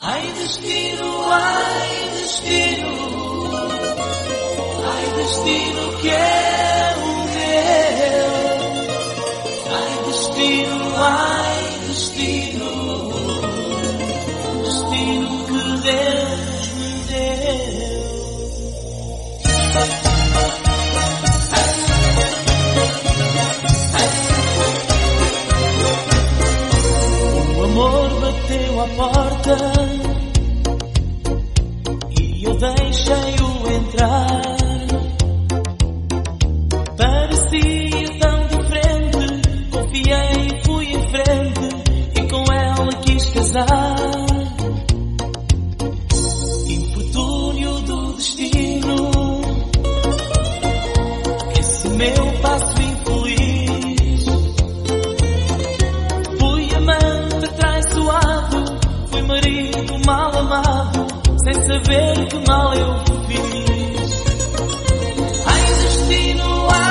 Ai destino que é o meu. Ai destino que Deus me deu. O amor bateu à porta e eu deixei-o entrar. Parecia tão diferente, confiei e fui em frente e com ela quis casar. Infortúnio do destino, esse meu passo infeliz. Fui amante traiçoado, fui marido mal amado, sem saber que mal eu fiz. Ai destino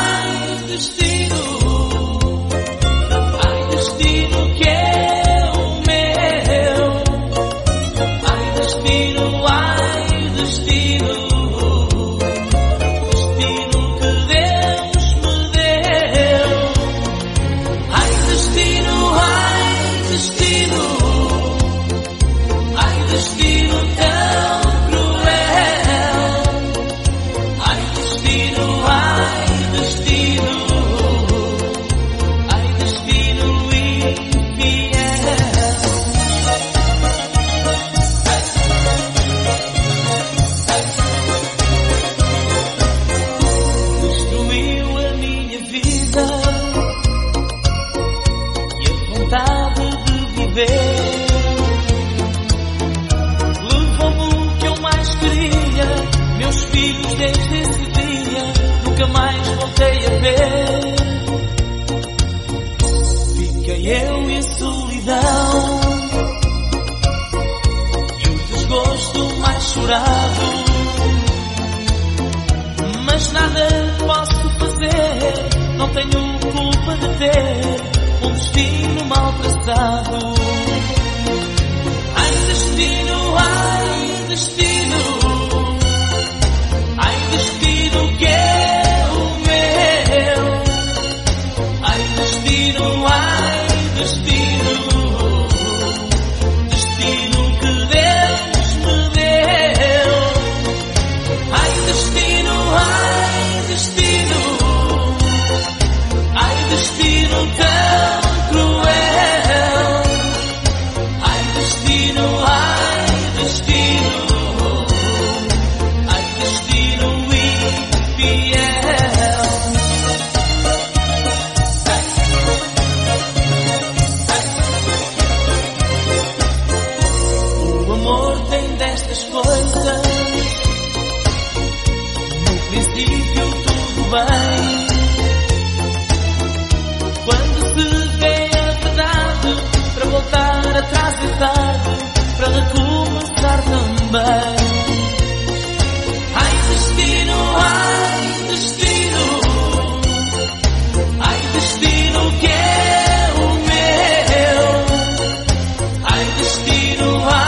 que é o meu. Ai destino que Deus me deu. Ai destino tão cruel. Ai destino destruiu a minha vida e a vontade de viver. Levou-me o que eu mais queria, meus filhos desde esse dia nunca mais voltei a ver. Fiquei eu e a solidão e o desgosto mais chorado. Mas nada posso fazer, não tenho culpa de ter um destino mal traçado. Ai destino que é o meu. Ai destino que Deus me deu. Ai destino tão cruel. Ai destino infiel. O amor tem destas coisas. No princípio tudo bem, quando se vê a verdade, para voltar atrás é tarde, para recomeçar também. Ai destino que é o meu. Ai destino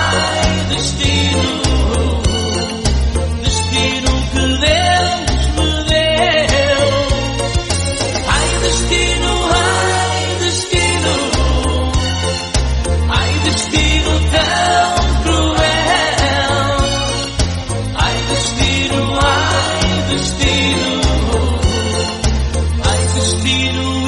que Deus me deu. Ai destino tão cruel. Ai destino